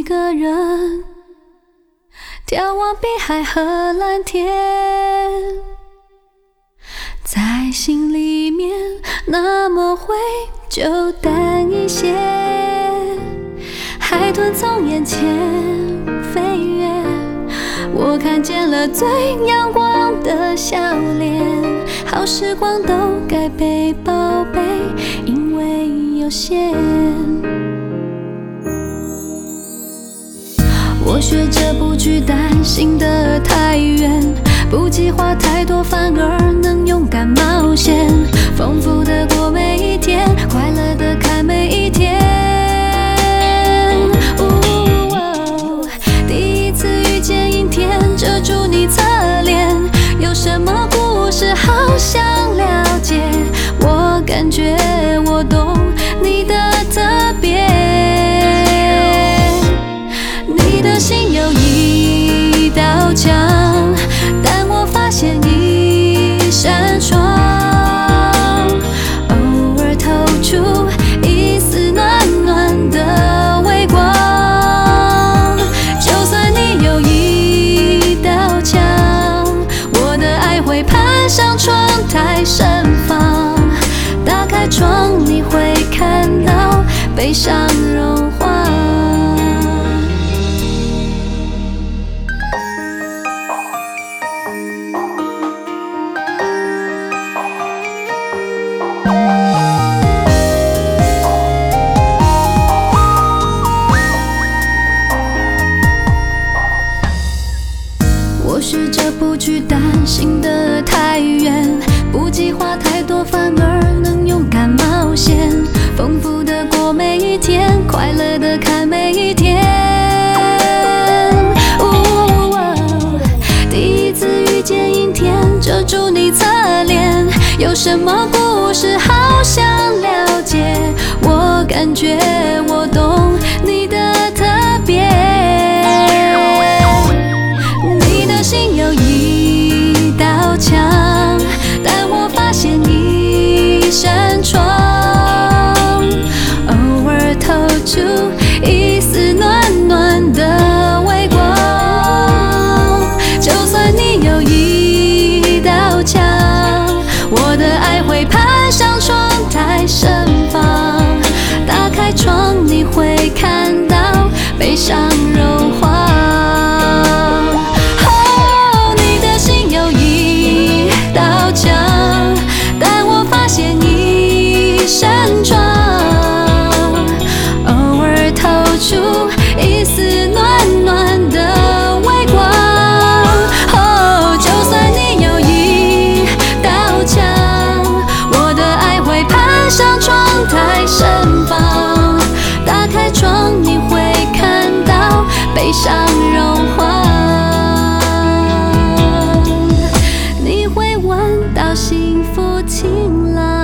个人眺望碧海和蓝天，在心里面那么会就淡一些。海豚从眼前飞越，我看见了最阳光的笑脸。好时光都该被宝贝，因为有限。我学着不去担心得太远，不计划太多，反而能勇敢冒险，丰富的过每一天，快乐的看每一天。第一次遇见阴天，遮住你侧脸，有什么故事好想了解？我感觉我懂你的特别。你的心有一道墙，但我发现一扇窗，偶尔透出一丝暖暖的微光。就算你有一道墙，我的爱会攀上窗台盛放。打开窗，你会看到悲伤融化。我试着不去担心得太远，不计划太多，反而能勇敢冒险，丰富的过每一天，快乐的看每一天。第一次遇见阴天，遮住你侧脸，有什么故事好想了解？我感觉我懂你的特别。心有一道墙，但我发现一扇窗，偶尔透出一丝暖暖的微光。就算你有一道墙，我的爱会攀上窗台盛放。打开窗，你会看到悲伤融化。一丝暖暖的微光。就算你有一道墙，我的爱会攀上窗台盛放。打开窗，你会看到悲伤融化。你会闻到幸福晴朗。